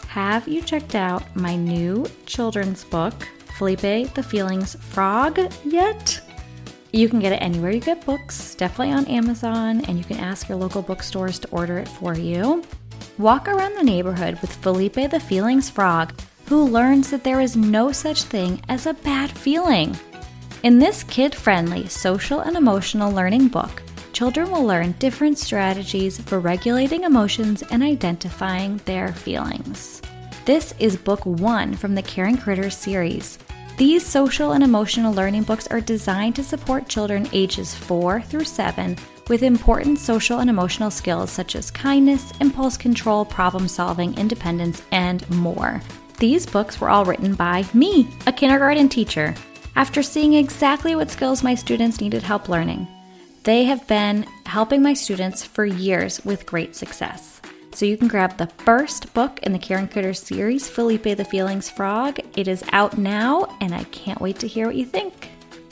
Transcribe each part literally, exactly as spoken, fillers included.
have you checked out my new children's book, Felipe the Feelings Frog, yet? You can get it anywhere you get books, definitely on Amazon, and you can ask your local bookstores to order it for you. Walk around the neighborhood with Felipe the Feelings Frog, who learns that there is no such thing as a bad feeling. In this kid-friendly social and emotional learning book, children will learn different strategies for regulating emotions and identifying their feelings. This is book one from the Caring Critters series. These social and emotional learning books are designed to support children ages four through seven with important social and emotional skills such as kindness, impulse control, problem solving, independence, and more. These books were all written by me, a kindergarten teacher, after seeing exactly what skills my students needed help learning. They have been helping my students for years with great success. So you can grab the first book in the Caring Critters series, Felipe the Feelings Frog. It is out now, and I can't wait to hear what you think.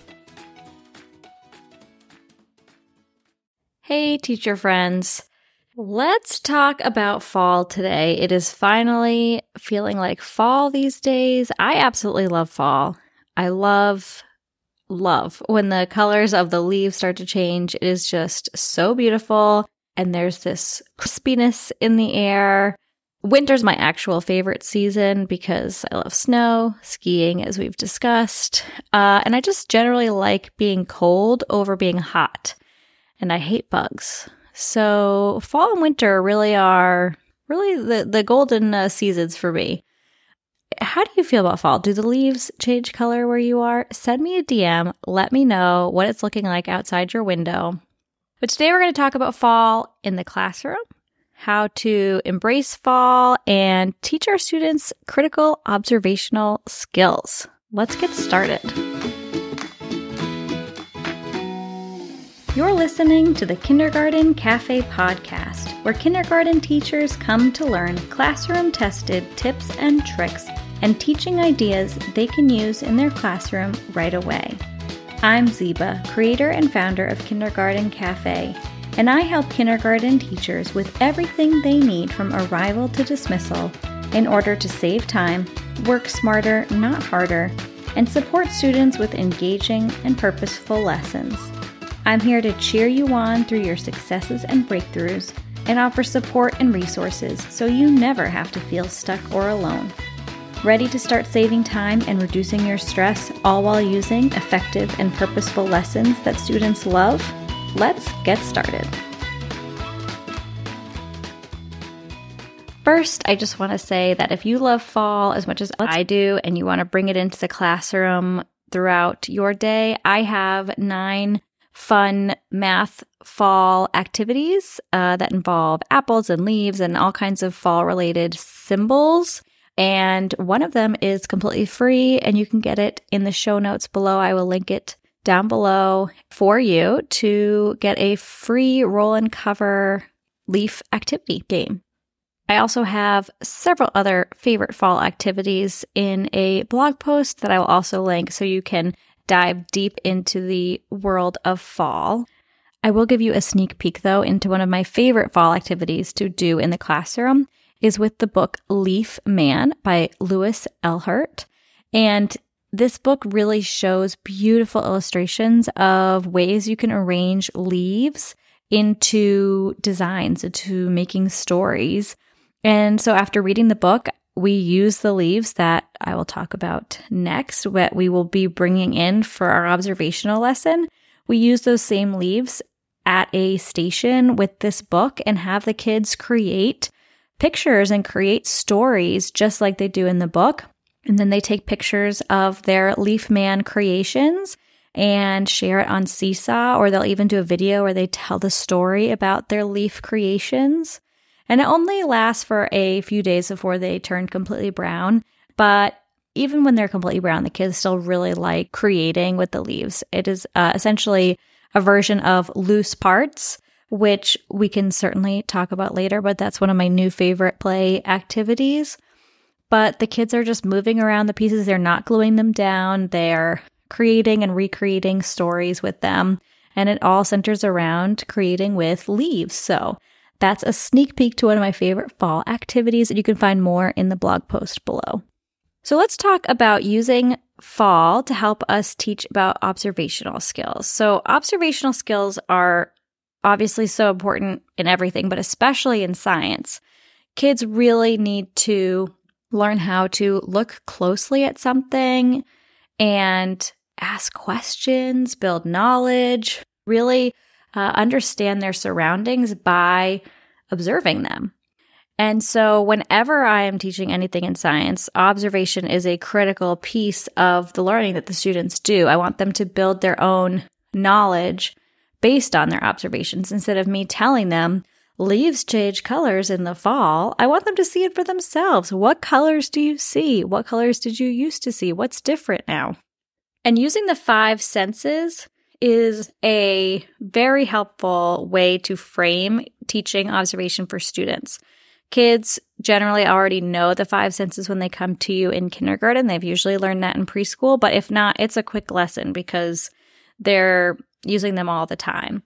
Hey, teacher friends. Let's talk about fall today. It is finally feeling like fall these days. I absolutely love fall. I love, love when the colors of the leaves start to change. It is just so beautiful. And there's this crispiness in the air. Winter's my actual favorite season because I love snow, skiing, as we've discussed. Uh, and I just generally like being cold over being hot. And I hate bugs. So fall and winter really are really the, the golden uh, seasons for me. How do you feel about fall? Do the leaves change color where you are? Send me a D M. Let me know what it's looking like outside your window. But today we're going to talk about fall in the classroom, how to embrace fall, and teach our students critical observational skills. Let's get started. You're listening to the Kindergarten Cafe podcast, where kindergarten teachers come to learn classroom-tested tips and tricks and teaching ideas they can use in their classroom right away. I'm Ziba, creator and founder of Kindergarten Cafe, and I help kindergarten teachers with everything they need from arrival to dismissal in order to save time, work smarter, not harder, and support students with engaging and purposeful lessons. I'm here to cheer you on through your successes and breakthroughs and offer support and resources so you never have to feel stuck or alone. Ready to start saving time and reducing your stress, all while using effective and purposeful lessons that students love? Let's get started. First, I just want to say that if you love fall as much as I do and you want to bring it into the classroom throughout your day, I have nine fun math fall activities uh, that involve apples and leaves and all kinds of fall-related symbols. And one of them is completely free, and you can get it in the show notes below. I will link it down below for you to get a free roll and cover leaf activity game. I also have several other favorite fall activities in a blog post that I will also link so you can dive deep into the world of fall. I will give you a sneak peek, though, into one of my favorite fall activities to do in the classroom is with the book Leaf Man by Louis Ehlert. And this book really shows beautiful illustrations of ways you can arrange leaves into designs, into making stories. And so after reading the book, we use the leaves that I will talk about next, what we will be bringing in for our observational lesson. We use those same leaves at a station with this book and have the kids create pictures and create stories just like they do in the book. And then they take pictures of their Leaf Man creations and share it on Seesaw, or they'll even do a video where they tell the story about their leaf creations. And it only lasts for a few days before they turn completely brown. But even when they're completely brown, the kids still really like creating with the leaves. It is uh, essentially a version of Loose Parts, which we can certainly talk about later, but that's one of my new favorite play activities. But the kids are just moving around the pieces. They're not gluing them down. They're creating and recreating stories with them. And it all centers around creating with leaves. So That's a sneak peek to one of my favorite fall activities, and you can find more in the blog post below. So let's talk about using fall to help us teach about observational skills. So observational skills are obviously so important in everything, but especially in science. Kids really need to learn how to look closely at something and ask questions, build knowledge, really uh, understand their surroundings by observing them. And so whenever I am teaching anything in science, observation is a critical piece of the learning that the students do. I want them to build their own knowledge based on their observations. Instead of me telling them, leaves change colors in the fall, I want them to see it for themselves. What colors do you see? What colors did you used to see? What's different now? And using the five senses is a very helpful way to frame teaching observation for students. Kids generally already know the five senses when they come to you in kindergarten. They've usually learned that in preschool, but if not, it's a quick lesson because they're using them all the time.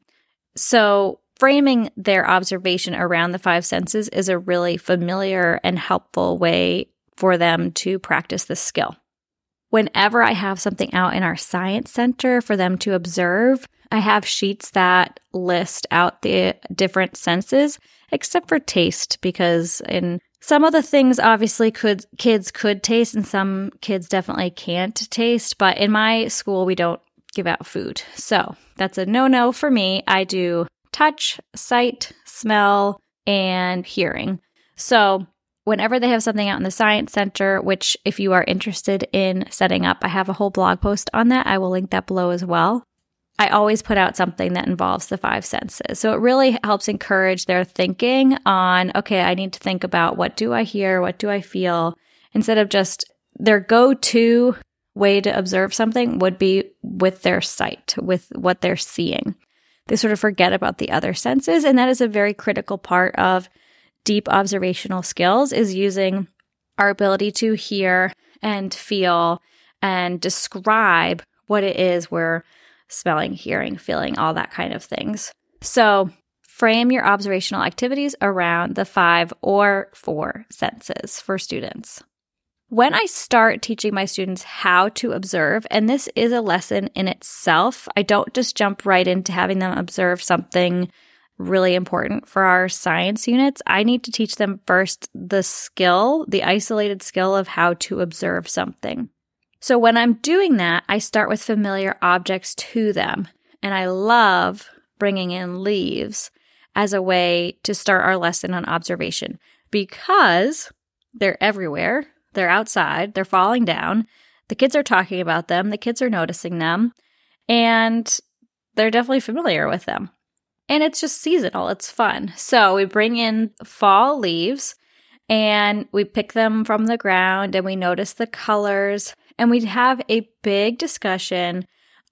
So framing their observation around the five senses is a really familiar and helpful way for them to practice this skill. Whenever I have something out in our science center for them to observe, I have sheets that list out the different senses, except for taste, because in some of the things obviously could kids could taste and some kids definitely can't taste. But in my school, we don't give out food. So that's a no-no for me. I do touch, sight, smell, and hearing. So whenever they have something out in the Science Center, which if you are interested in setting up, I have a whole blog post on that. I will link that below as well. I always put out something that involves the five senses. So it really helps encourage their thinking on, okay, I need to think about what do I hear? What do I feel? Instead of just their go-to way to observe something would be with their sight, with what they're seeing. They sort of forget about the other senses. And that is a very critical part of deep observational skills, is using our ability to hear and feel and describe what it is we're smelling, hearing, feeling, all that kind of things. So frame your observational activities around the five or four senses for students. When I start teaching my students how to observe, and this is a lesson in itself, I don't just jump right into having them observe something really important for our science units. I need to teach them first the skill, the isolated skill of how to observe something. So when I'm doing that, I start with familiar objects to them. And I love bringing in leaves as a way to start our lesson on observation because they're everywhere. They're outside. They're falling down. The kids are talking about them. The kids are noticing them. And they're definitely familiar with them. And it's just seasonal. It's fun. So we bring in fall leaves and we pick them from the ground and we notice the colors. And we have a big discussion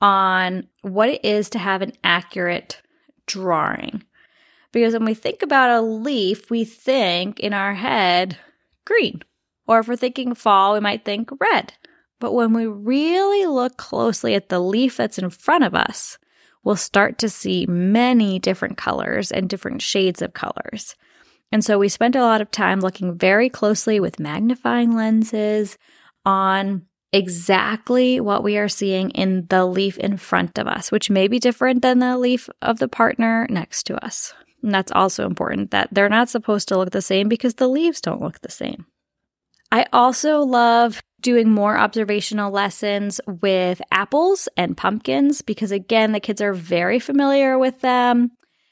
on what it is to have an accurate drawing. Because when we think about a leaf, we think in our head green. Or if we're thinking fall, we might think red. But when we really look closely at the leaf that's in front of us, we'll start to see many different colors and different shades of colors. And so we spent a lot of time looking very closely with magnifying lenses on exactly what we are seeing in the leaf in front of us, which may be different than the leaf of the partner next to us. And that's also important, that they're not supposed to look the same because the leaves don't look the same. I also love doing more observational lessons with apples and pumpkins because, again, the kids are very familiar with them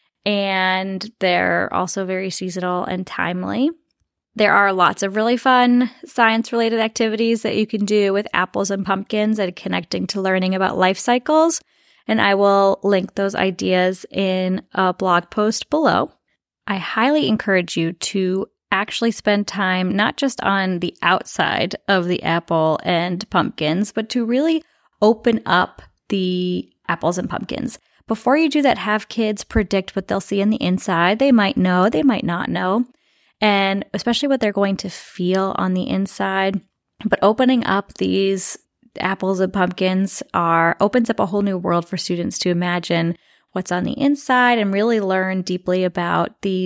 and they're also very seasonal and timely. There are lots of really fun science-related activities that you can do with apples and pumpkins and connecting to learning about life cycles. And I will link those ideas in a blog post below. I highly encourage you to actually spend time not just on the outside of the apple and pumpkins, but to really open up the apples and pumpkins. Before you do that, have kids predict what they'll see in the inside. They might know, they might not know. And especially what they're going to feel on the inside. But opening up these apples and pumpkins are opens up a whole new world for students to imagine what's on the inside and really learn deeply about these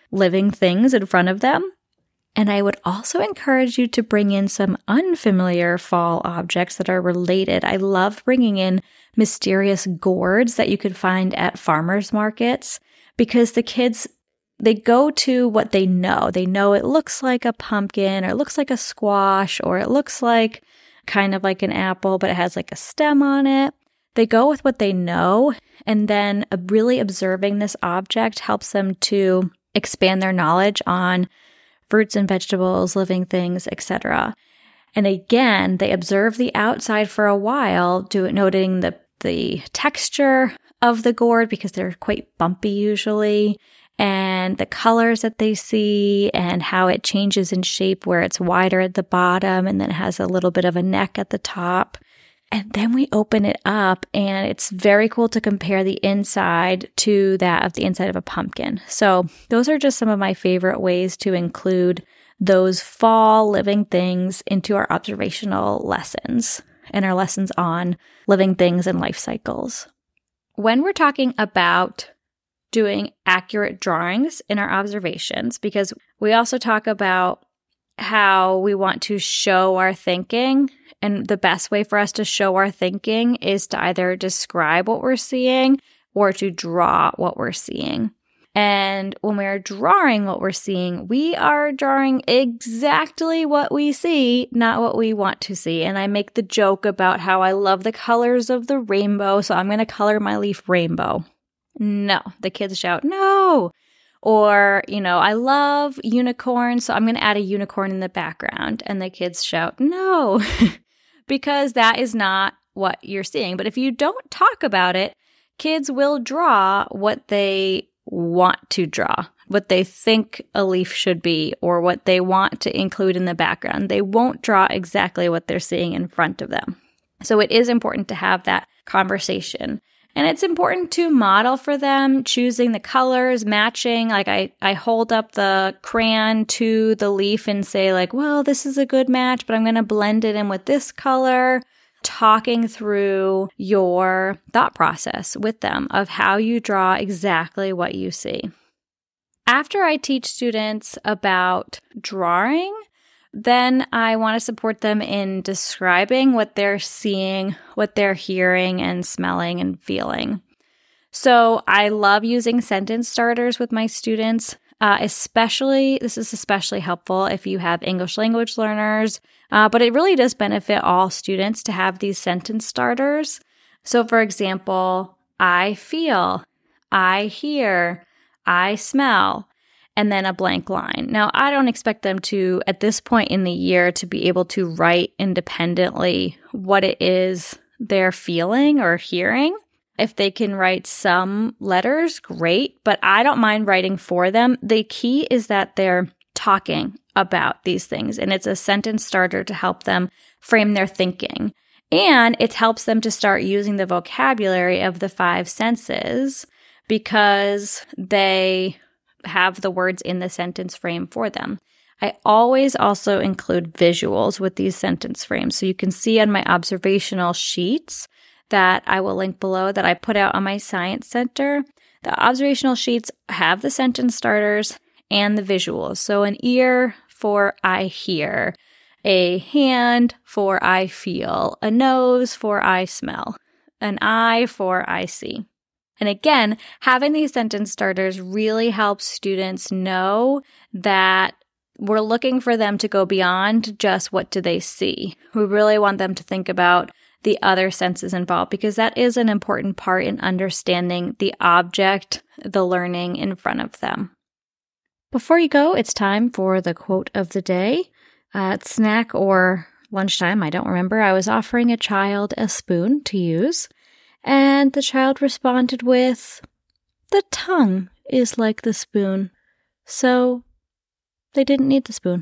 living things in front of them. And I would also encourage you to bring in some unfamiliar fall objects that are related. I love bringing in mysterious gourds that you could find at farmers markets because the kids, they go to what they know. They know it looks like a pumpkin or it looks like a squash or it looks like kind of like an apple, but it has like a stem on it. They go with what they know, and then really observing this object helps them to expand their knowledge on fruits and vegetables, living things, et cetera. And again, they observe the outside for a while, do, noting the, the texture of the gourd because they're quite bumpy usually, and the colors that they see and how it changes in shape where it's wider at the bottom and then has a little bit of a neck at the top. And then we open it up, and it's very cool to compare the inside to that of the inside of a pumpkin. So those are just some of my favorite ways to include those fall living things into our observational lessons and our lessons on living things and life cycles. When we're talking about doing accurate drawings in our observations, because we also talk about how we want to show our thinking. And the best way for us to show our thinking is to either describe what we're seeing or to draw what we're seeing. And when we are drawing what we're seeing, we are drawing exactly what we see, not what we want to see. And I make the joke about how I love the colors of the rainbow, so I'm going to color my leaf rainbow. No, the kids shout, no. Or, you know, I love unicorns, so I'm going to add a unicorn in the background. And the kids shout, no, because that is not what you're seeing. But if you don't talk about it, kids will draw what they want to draw, what they think a leaf should be, or what they want to include in the background. They won't draw exactly what they're seeing in front of them. So it is important to have that conversation. And it's important to model for them, choosing the colors, matching. Like I, I hold up the crayon to the leaf and say like, well, this is a good match, but I'm going to blend it in with this color. Talking through your thought process with them of how you draw exactly what you see. After I teach students about drawing, then I want to support them in describing what they're seeing, what they're hearing and smelling and feeling. So I love using sentence starters with my students, uh, especially, this is especially helpful if you have English language learners, uh, but it really does benefit all students to have these sentence starters. So for example, I feel, I hear, I smell, and then a blank line. Now, I don't expect them to, at this point in the year, to be able to write independently what it is they're feeling or hearing. If they can write some letters, great, but I don't mind writing for them. The key is that they're talking about these things, and it's a sentence starter to help them frame their thinking. And it helps them to start using the vocabulary of the five senses because they have the words in the sentence frame for them. I always also include visuals with these sentence frames. So you can see on my observational sheets that I will link below that I put out on my Science Center. The observational sheets have the sentence starters and the visuals. So an ear for I hear, a hand for I feel, a nose for I smell, an eye for I see. And again, having these sentence starters really helps students know that we're looking for them to go beyond just what do they see. We really want them to think about the other senses involved because that is an important part in understanding the object, the learning in front of them. Before you go, it's time for the quote of the day. Uh, at snack or lunchtime, I don't remember, I was offering a child a spoon to use. And the child responded with, "The tongue is like the spoon." So they didn't need the spoon.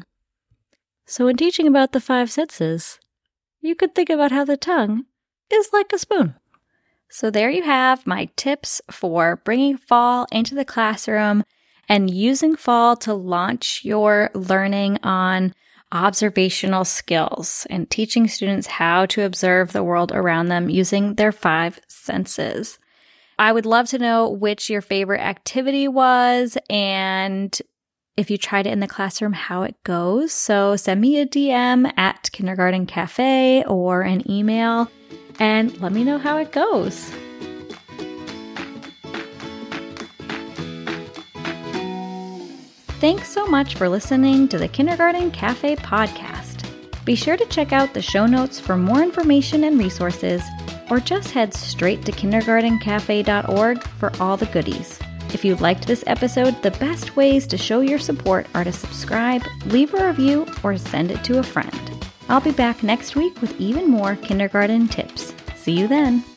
So in teaching about the five senses, you could think about how the tongue is like a spoon. So there you have my tips for bringing fall into the classroom and using fall to launch your learning on observational skills and teaching students how to observe the world around them using their five senses. I would love to know which your favorite activity was, and if you tried it in the classroom, how it goes. So send me a D M at Kindergarten Cafe or an email and let me know how it goes. Thanks so much for listening to the Kindergarten Cafe podcast. Be sure to check out the show notes for more information and resources, or just head straight to kindergarten cafe dot org for all the goodies. If you liked this episode, the best ways to show your support are to subscribe, leave a review, or send it to a friend. I'll be back next week with even more kindergarten tips. See you then.